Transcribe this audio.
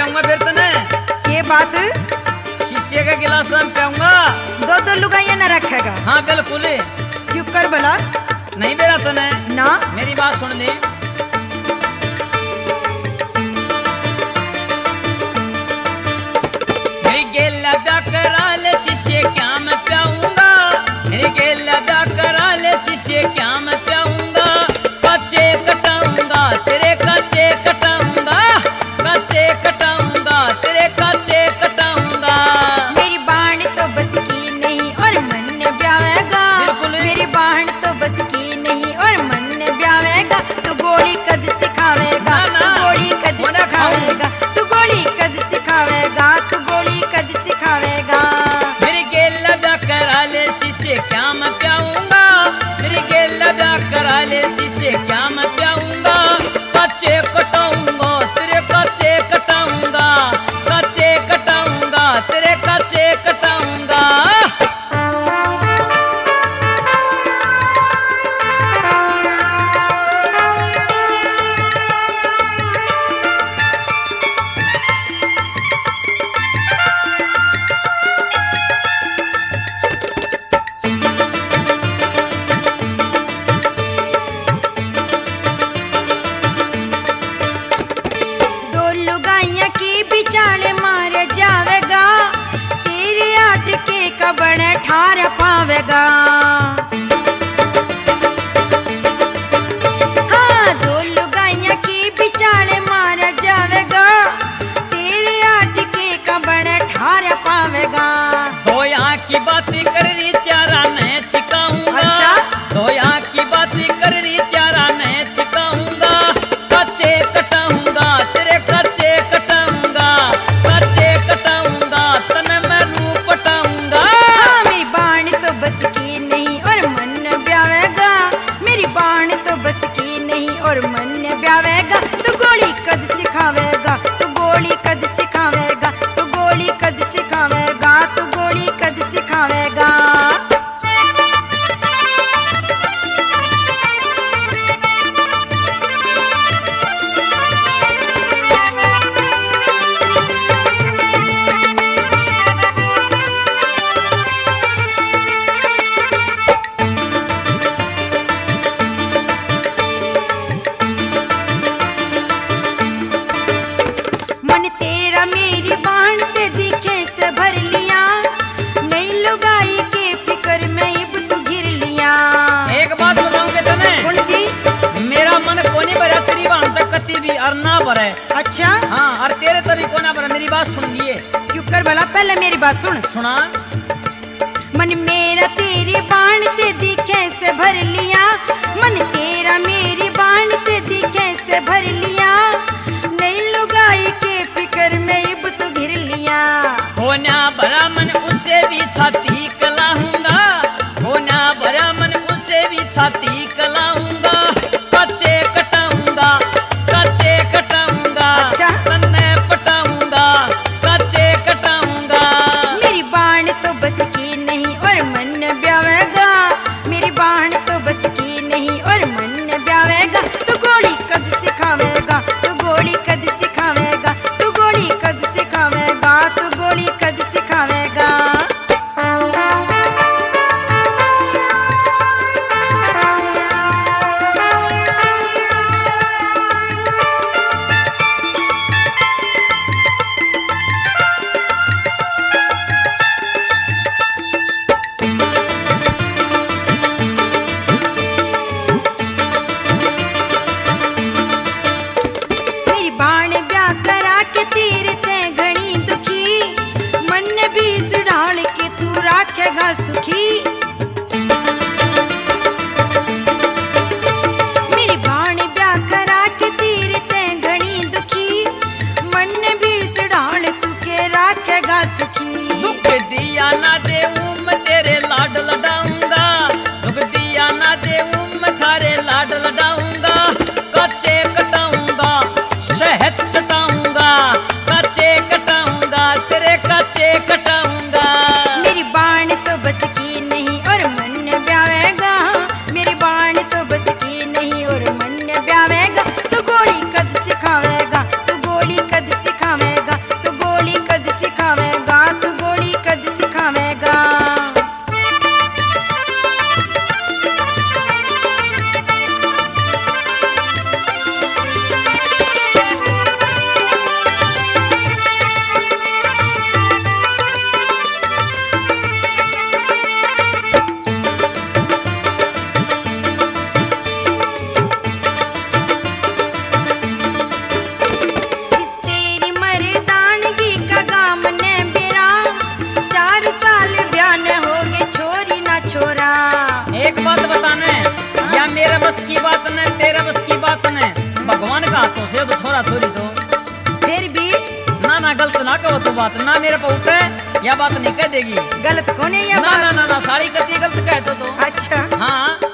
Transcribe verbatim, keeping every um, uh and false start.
पियाऊंगा फिर तने। ये बात शीशे का गिलास में पियाऊंगा। दो दो लुगाइया न रखेगा। हाँ बिल्कुल। क्यों कर भला? नहीं बेरा तने ना मेरी बात सुन ले। मेरी गेला ब्या करा ले शीशे क्या मैं पियाऊंगा। मेरी गेला ब्या करा ले शीशे क्या मैं पियाऊंगा। कच्चे कटाऊंगा तेरे कच्चे कटाऊंगा। कच्चे कटाऊंगा तेरे कच्चे कटाऊंगा। मेरी बाण तो बस की नहीं और मन ने ब्यावेगा। मेरी बाण तो बस की नहीं और मन ने ब्यावेगा। तू गोली कद सिखावेगा। तू गोली कद सिखावेगा। तू गोली कद सिखावेगा। तू गोली कद सिखावेगा। मेरी गेला ब्या करा ले शीशे क्या मैं पियाऊंगा। मेरी गेला ब्या करा ले शीशे क्या मैं पियाऊंगा। कच्चे कटाऊंगा तेरे कच्चे कटाऊंगा। कच्चे कटाऊंगा तेरे कच्चे कटाऊंगा। दो लुगाइया की बिचाले मारे जावेगा। तेरे आटके का बने ठार पावेगा। हाँ दो लुगाइया की बिचाले मारे जावेगा। तेरे आटके का बने ठार पावेगा। दो यहाँ की बातें कर रही चारा मैं छिकाऊंगा। अच्छा? दो यहाँ की बातें कर रही चारा मैं छिकाऊंगा। कच्चे कटाऊंगा तेरे कच्चे कटाऊंगा। कच्चे कटाऊंगा तने मैं रू पटाऊंगा। हाँ मेरी बाण तो बस की नहीं और मन ब्यावेगा। मेरी बाण तो बस की नहीं और मन ब्यावेगा। तू गोली कद सिखावेगा। तू गोली कद सिखावेगा। तू गोली कद सिखावेगा। तू गोली कद सिखावेगा। मन तेरा मेरी बाण ते दिखे से भर लिया। नई लुगाई के फिकर में इब तू गिर लिया। एक बात बताऊंगे तने। कौन सी? मेरा मन कोनी भरा तेरी बात तक कति भी अरना भरे। अच्छा हाँ और तेरे तभी कोना भरा। मेरी बात सुन लिए। क्यों कर भला? पहले मेरी बात सुन। सुना। मन मेरा तेरी बाण ते दिखे से भर लिया। मन तेरा मेरी बाण ते दिखे से भर लिया। नई लुगाई के फिकर में इब तो घिर लिया। होना भरा मन उसे भी छाती कलाऊंगा। होना भरा मन उसे भी छाती कलाऊंगा। कच्चे कटाऊंगा कच्चे कटाऊंगा। अच्छा? तन्ने पटाऊंगा कच्चे कटाऊंगा। मेरी बाण तो बस की नहीं और मन ब्यावेगा। मेरी बाण तो बस की नहीं और मन ब्यावेगा। तू गोली कद सिखावेगा। तू गोली कद सिखावेगा। तू गोली कद सिखावेगा। तू गोली कद सिखावेगा। मेरी बाण ब्या करा के तीर ते घणी दुखी। मन ने भी सुडाल के तू राखेगा सुखी। मेरी बाण ब्या करा के तीर ते घणी दुखी। मन ने भी सुडाल तू के राखेगा सुखी। दुख दिया ना देऊं मैं तेरे लाड लडाऊंगा। दुख दिया ना देऊं मैं थारे लाड लडाऊंगा। कच्चे कटाऊंगा शहद चटाऊंगा। कच्चे कटाऊंगा तेरे कच्चे कटाऊंगा। मेरी बाण तो बस की नहीं और मन ब्यावेगा। मेरी बाण तो बस की नहीं और मन ब्यावेगा। तू गोली कद सिखावेगा। तू गोली कद सिखावेगा। जा छोरी तो फिर भी ना ना गलत ना कहो तो बात ना मेरे पे उठे या बात नहीं कह देगी। गलत कौन है ये ना बात? ना ना ना साड़ी कती गलत कह तो, तो। अच्छा हाँ